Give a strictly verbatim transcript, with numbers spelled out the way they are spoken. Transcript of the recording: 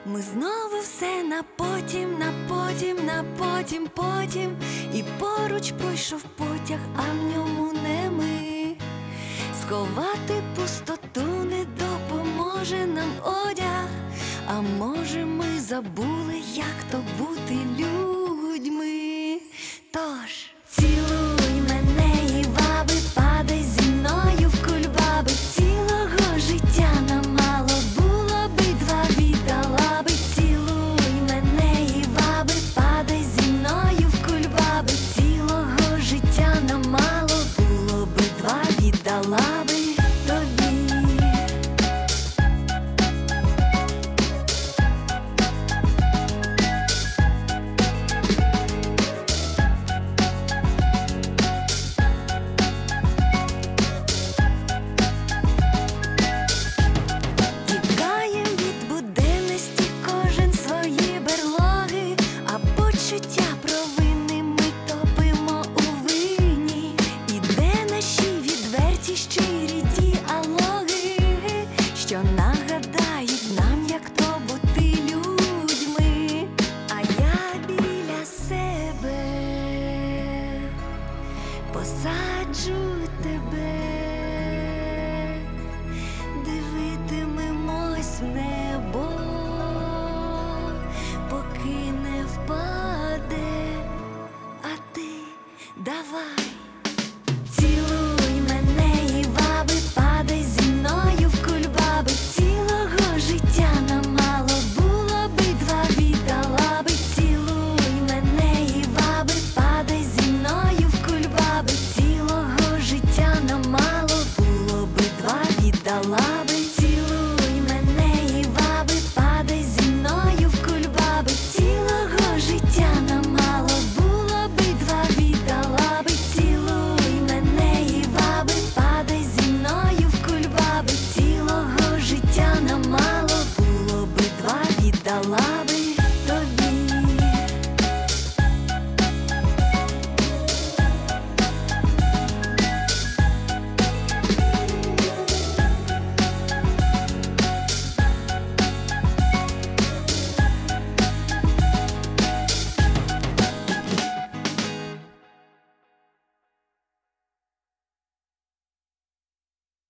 Ми знову все на потім, на потім, на потім, потім. І поруч пройшов потяг, а в ньому не ми. Сховати пустоту не допоможе нам одяг. А може, ми забули, як то бути людьми.